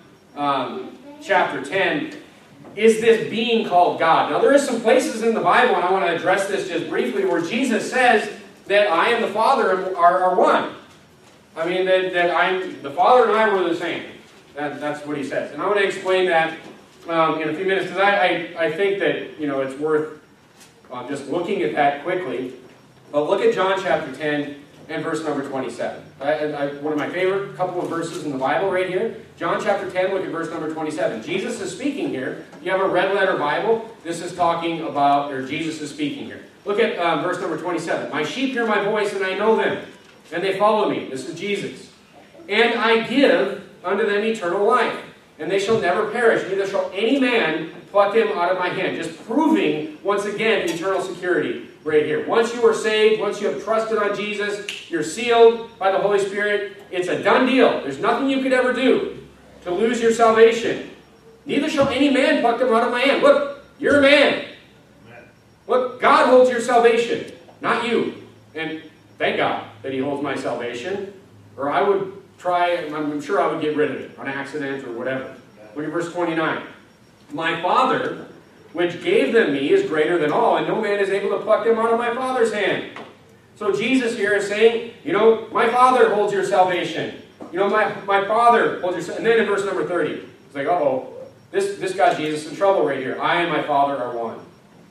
chapter 10, is this being called God. Now there are some places in the Bible, and I want to address this just briefly, where Jesus says that I and the Father are one. I mean, that the Father and I were the same. That's what he says. And I want to explain that in a few minutes, because I think that it's worth just looking at that quickly. But look at John chapter 10 and verse number 27. One of my favorite couple of verses in the Bible right here. John chapter 10, look at verse number 27. Jesus is speaking here. You have a red letter Bible. This is talking about, or Jesus is speaking here. Look at verse number 27. My sheep hear my voice, and I know them, and they follow me. This is Jesus. And I give unto them eternal life, and they shall never perish, neither shall any man pluck them out of my hand. Just proving, once again, eternal security right here. Once you are saved, once you have trusted on Jesus, you're sealed by the Holy Spirit. It's a done deal. There's nothing you could ever do to lose your salvation. Neither shall any man pluck them out of my hand. Look, you're a man. Look, God holds your salvation, not you. And thank God that He holds my salvation, or I would I'm sure I would get rid of it on accident or whatever. Look at verse 29. My Father, which gave them me, is greater than all, and no man is able to pluck them out of my Father's hand. So Jesus here is saying, my Father holds your salvation. My Father holds your salvation. And then in verse number 30, it's like, uh-oh, this got Jesus in trouble right here. I and my Father are one.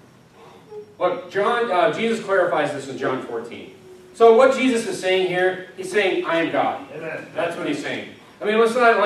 Look, Jesus clarifies this in John 14. So what Jesus is saying here, He's saying, I am God. Amen. That's what He's saying. I mean, let's not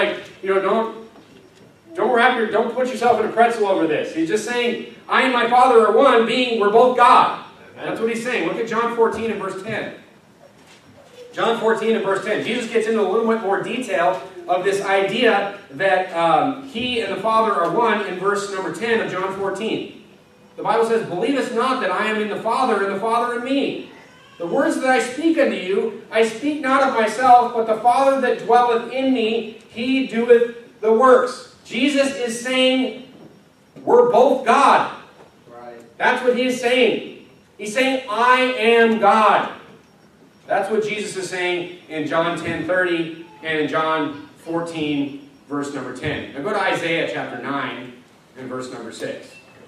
don't put yourself in a pretzel over this. He's just saying, I and my Father are one, we're both God. Amen. That's what He's saying. Look at John 14 and verse 10. John 14 and verse 10. Jesus gets into a little bit more detail of this idea that He and the Father are one in verse number 10 of John 14. The Bible says, believest not that I am in the Father and the Father in me. The words that I speak unto you, I speak not of myself, but the Father that dwelleth in me, he doeth the works. Jesus is saying, we're both God. Right. That's what he is saying. He's saying, I am God. That's what Jesus is saying in John 10:30 and in John 14, verse number 10. Now go to Isaiah chapter 9 and verse number 6.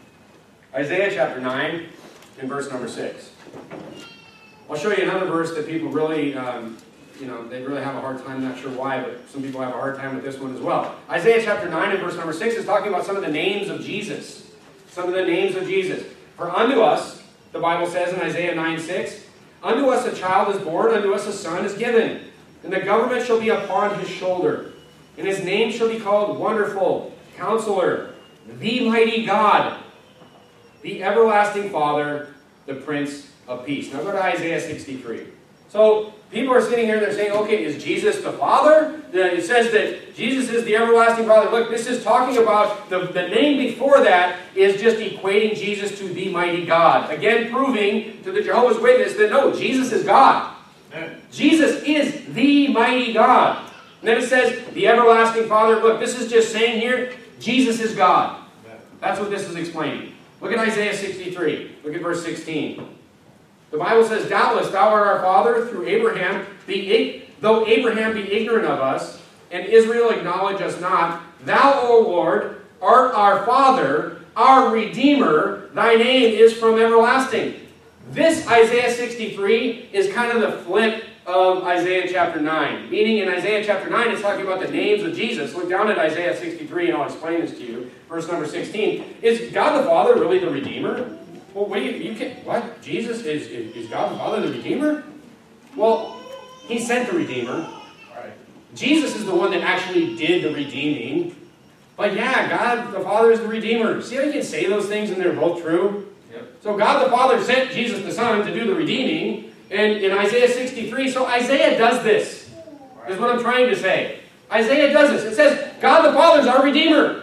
Isaiah chapter 9 and verse number 6. I'll show you another verse that people really, they really have a hard time, not sure why, but some people have a hard time with this one as well. Isaiah chapter 9 and verse number 6 is talking about some of the names of Jesus. Some of the names of Jesus. For unto us, the Bible says in Isaiah 9:6, unto us a child is born, unto us a son is given, and the government shall be upon his shoulder. And his name shall be called Wonderful, Counselor, the Mighty God, the Everlasting Father, the Prince of Peace. Now go to Isaiah 63. So people are sitting here and they're saying, okay, is Jesus the Father? It says that Jesus is the Everlasting Father. Look, this is talking about the name before that is just equating Jesus to the Mighty God. Again, proving to the Jehovah's Witness that no, Jesus is God. Amen. Jesus is the Mighty God. And then it says, the Everlasting Father. Look, this is just saying here, Jesus is God. Amen. That's what this is explaining. Look at Isaiah 63. Look at verse 16. The Bible says, doubtless thou art our father through Abraham, though Abraham be ignorant of us, and Israel acknowledge us not, thou, O Lord, art our Father, our Redeemer, thy name is from everlasting. This Isaiah 63 is kind of the flip of Isaiah chapter 9. Meaning in Isaiah chapter 9, it's talking about the names of Jesus. Look down at Isaiah 63 and I'll explain this to you. Verse number 16. Is God the Father really the Redeemer? Well, what? Jesus is God the Father the Redeemer? Well, he sent the Redeemer. Right. Jesus is the one that actually did the redeeming. But yeah, God the Father is the Redeemer. See how you can say those things and they're both true? Yep. So God the Father sent Jesus the Son to do the redeeming. And in Isaiah 63, so Isaiah does this. Right. Is what I'm trying to say. Isaiah does this. It says, God the Father is our Redeemer.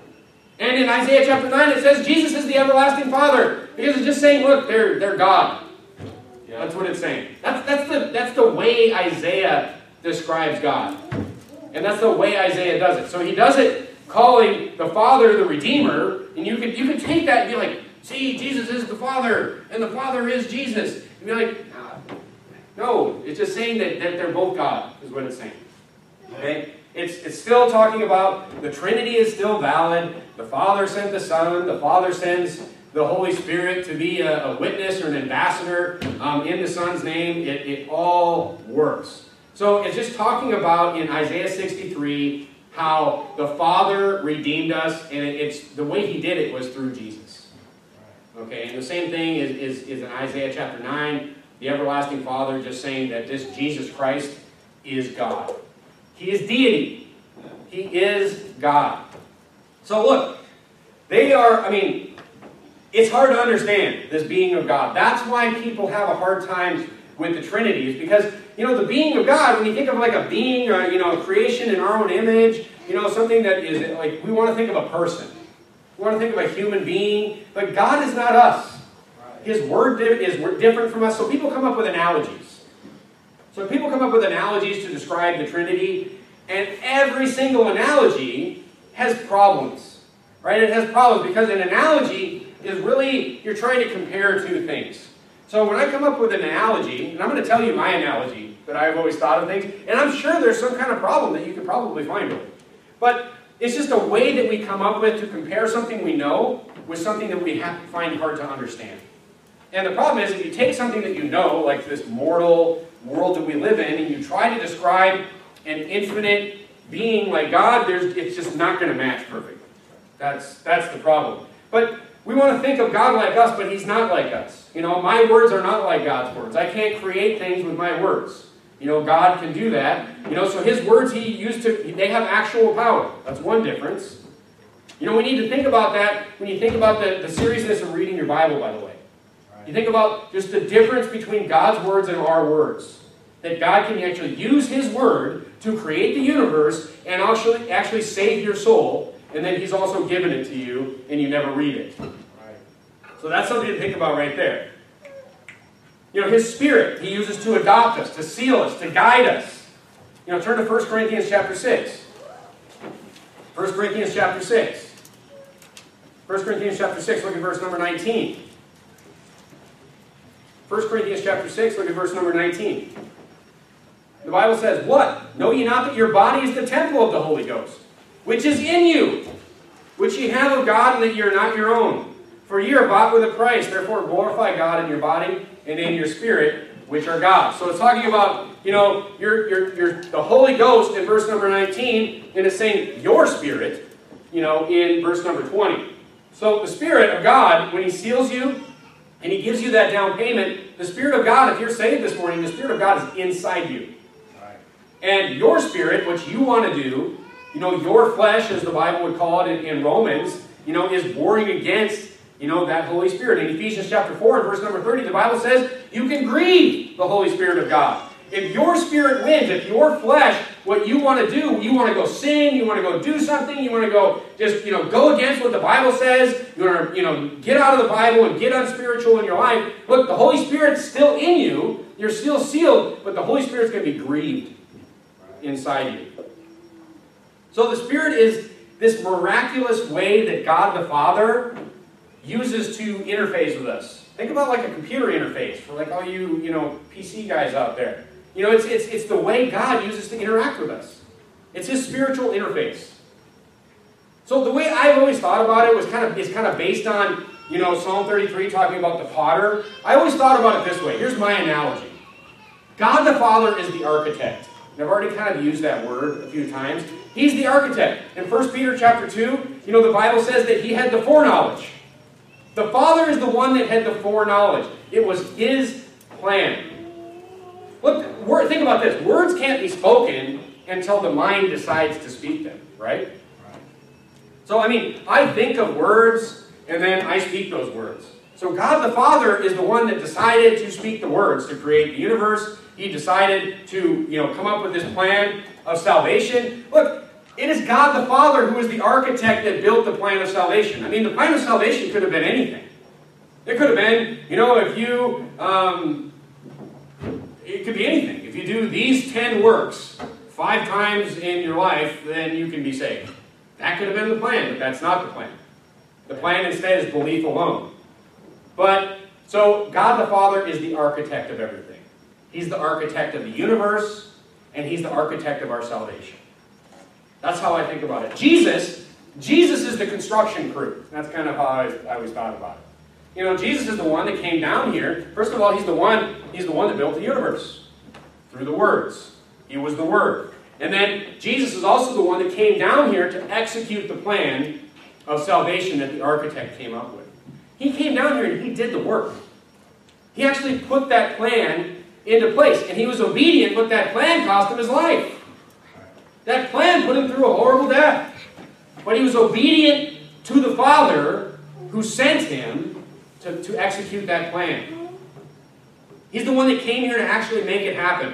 And in Isaiah chapter 9, it says, Jesus is the Everlasting Father. Because it's just saying, look, they're God. Yeah. That's what it's saying. That's the way Isaiah describes God. And that's the way Isaiah does it. So he does it calling the Father the Redeemer. And you can take that and be like, see, Jesus is the Father. And the Father is Jesus. And be like, no. It's just saying that they're both God, is what it's saying. Okay? It's still talking about the Trinity is still valid. The Father sent the Son. The Father sends the Holy Spirit to be a witness or an ambassador in the Son's name. It all works. So it's just talking about in Isaiah 63 how the Father redeemed us, and it's the way he did it was through Jesus. Okay, and the same thing is in Isaiah chapter 9, the everlasting Father just saying that this Jesus Christ is God. He is deity. He is God. So look, it's hard to understand this being of God. That's why people have a hard time with the Trinity, is because, the being of God, when you think of like a being or, a creation in our own image, something that is like, we want to think of a person. We want to think of a human being, but God is not us. His word is different from us, so people come up with analogies. So people come up with analogies to describe the Trinity, and every single analogy has problems. Right? It has problems because an analogy is really, you're trying to compare two things. So when I come up with an analogy, and I'm going to tell you my analogy that I've always thought of things, and I'm sure there's some kind of problem that you could probably find with it. But it's just a way that we come up with to compare something we know with something that we find hard to understand. And the problem is, if you take something that you know, like this mortal world that we live in, and you try to describe an infinite being like God, it's just not going to match perfectly. That's the problem. But we want to think of God like us, but he's not like us. My words are not like God's words. I can't create things with my words. God can do that. So his words they have actual power. That's one difference. We need to think about that when you think about the seriousness of reading your Bible, by the way. You think about just the difference between God's words and our words. That God can actually use his word to create the universe and actually save your soul, and then he's also given it to you and you never read it. So that's something to think about right there. His Spirit He uses to adopt us, to seal us, to guide us. Turn to 1 Corinthians chapter 6. 1 Corinthians chapter 6. 1 Corinthians chapter 6, look at verse number 19. 1 Corinthians chapter 6, look at verse number 19. The Bible says, "What? Know ye not that your body is the temple of the Holy Ghost, which is in you, which ye have of God, and that ye are not your own? For ye are bought with a price. Therefore glorify God in your body and in your spirit, which are God's." So it's talking about, the Holy Ghost in verse number 19, and it's saying your spirit, in verse number 20. So the Spirit of God, when He seals you, and He gives you that down payment, the Spirit of God, if you're saved this morning, the Spirit of God is inside you. And your spirit, what you want to do, your flesh, as the Bible would call it in Romans, is warring against, that Holy Spirit. In Ephesians chapter 4 and verse number 30, the Bible says you can grieve the Holy Spirit of God. If your spirit wins, if your flesh, what you want to do, you want to go sin, you want to go do something, you want to go just, go against what the Bible says, you want to, get out of the Bible and get unspiritual in your life. Look, the Holy Spirit's still in you, you're still sealed, but the Holy Spirit's going to be grieved inside you. So the Spirit is this miraculous way that God the Father uses to interface with us. Think about like a computer interface for like all you, PC guys out there. It's the way God uses to interact with us. It's His spiritual interface. So the way I've always thought about it is kind of based on, Psalm 33 talking about the potter. I always thought about it this way. Here's my analogy. God the Father is the architect. And I've already kind of used that word a few times. He's the architect. In 1 Peter chapter 2, the Bible says that He had the foreknowledge. The Father is the one that had the foreknowledge. It was His plan. Look, think about this. Words can't be spoken until the mind decides to speak them, right? So, I think of words, and then I speak those words. So God the Father is the one that decided to speak the words to create the universe. He decided to, come up with this plan of salvation. Look, it is God the Father who is the architect that built the plan of salvation. The plan of salvation could have been anything. It could have been, if you, it could be anything. If you do these 10 works 5 times in your life, then you can be saved. That could have been the plan, but that's not the plan. The plan instead is belief alone. So God the Father is the architect of everything. He's the architect of the universe, and He's the architect of our salvation. That's how I think about it. Jesus is the construction crew. That's kind of how I always thought about it. Jesus is the one that came down here. First of all, He's the one that built the universe through the words. He was the Word. And then Jesus is also the one that came down here to execute the plan of salvation that the architect came up with. He came down here and He did the work. He actually put that plan into place. And He was obedient, but that plan cost Him His life. That plan put Him through a horrible death. But He was obedient to the Father who sent Him to execute that plan. He's the one that came here to actually make it happen.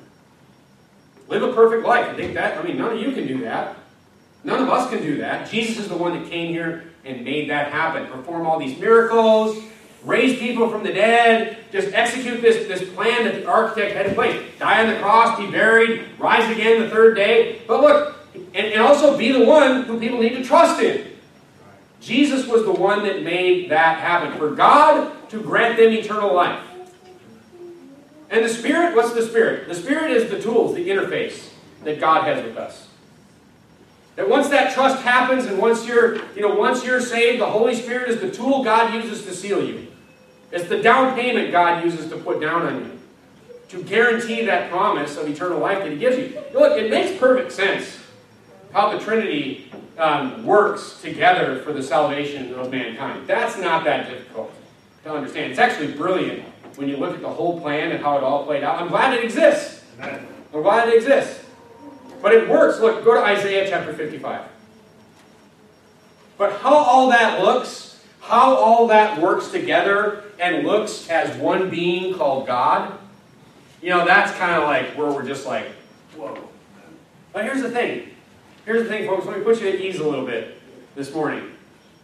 Live a perfect life. You think that? None of you can do that. None of us can do that. Jesus is the one that came here and made that happen. Perform all these miracles, raise people from the dead, just execute this plan that the architect had in place. Die on the cross, be buried, rise again the 3rd day. But look, and also be the one who people need to trust in. Jesus was the one that made that happen. For God to grant them eternal life. And the Spirit, what's the Spirit? The Spirit is the tools, the interface that God has with us. That once that trust happens and once you're saved, the Holy Spirit is the tool God uses to seal you. It's the down payment God uses to put down on you. To guarantee that promise of eternal life that He gives you. Look, it makes perfect sense how the Trinity works together for the salvation of mankind. That's not that difficult to understand. It's actually brilliant when you look at the whole plan and how it all played out. I'm glad it exists. I'm glad it exists. But it works. Look, go to Isaiah chapter 55. But how all that looks, how all that works together and looks as one being called God, that's kind of like where we're just like, whoa. But here's the thing. Here's the thing, folks. Let me put you at ease a little bit this morning.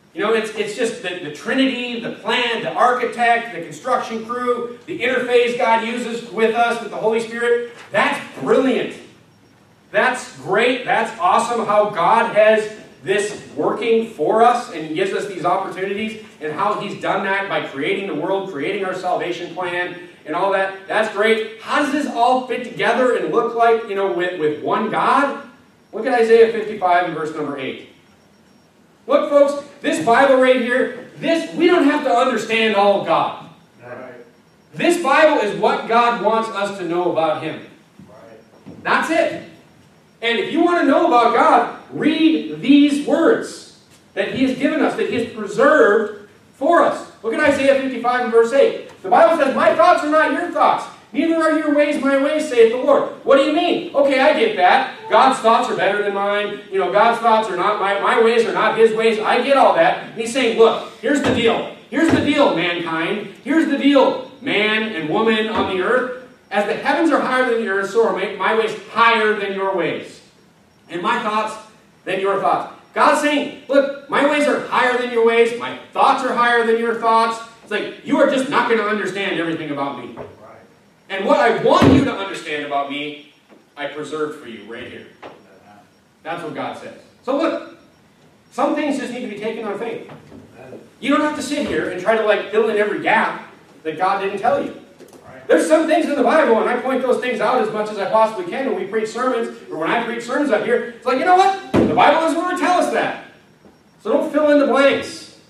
You know, it's just the Trinity, the plan, the architect, the construction crew, the interface God uses with us, with the Holy Spirit. That's brilliant. That's great. That's awesome how God has this working for us and gives us these opportunities, and how He's done that by creating the world, creating our salvation plan, and all that. That's great. How does this all fit together and look like, you know, with one God? Look at Isaiah 55 and verse number 8. Look, folks, this Bible right here, we don't have to understand all of God. Right. This Bible is what God wants us to know about Him. Right. That's it. And if you want to know about God, read these words that He has given us, that He has preserved for us. Look at Isaiah 55 and verse 8. The Bible says, my thoughts are not your thoughts. Neither are your ways my ways, saith the Lord. What do you mean? Okay, I get that. God's thoughts are better than mine. You know, God's thoughts are not my ways are not His ways. I get all that. And He's saying, look, here's the deal. Here's the deal, mankind. Here's the deal, man and woman on the earth. As the heavens are higher than the earth, so are my ways higher than your ways. And my thoughts than your thoughts. God's saying, look, my ways are higher than your ways. My thoughts are higher than your thoughts. It's like, you are just not going to understand everything about me. And what I want you to understand about me, I preserved for you right here. That's what God says. So look, some things just need to be taken on faith. You don't have to sit here and try to fill in every gap that God didn't tell you. There's some things in the Bible, and I point those things out as much as I possibly can when we preach sermons, or when I preach sermons up here. It's like, you know what? The Bible doesn't want to tell us that. So don't fill in the blanks.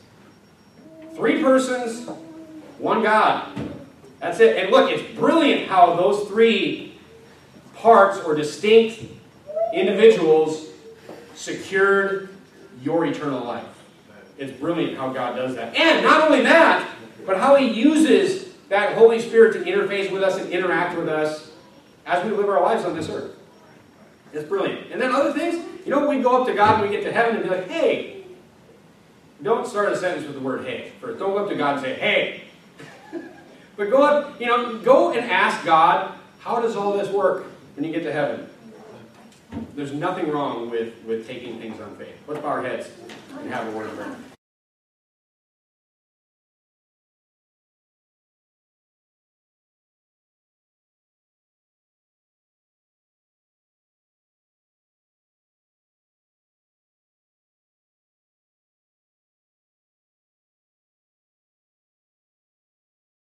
3 persons, 1 God. That's it. And look, it's brilliant how those 3 parts or distinct individuals secured your eternal life. It's brilliant how God does that. And not only that, but how He uses that Holy Spirit to interface with us and interact with us as we live our lives on this earth. It's brilliant. And then other things, you know, we go up to God when we get to heaven and be like, hey. Don't start a sentence with the word hey. First, don't go up to God and say, hey. But go up, go and ask God, how does all this work when you get to heaven? There's nothing wrong with taking things on faith. Let's bow our heads and have a word of prayer.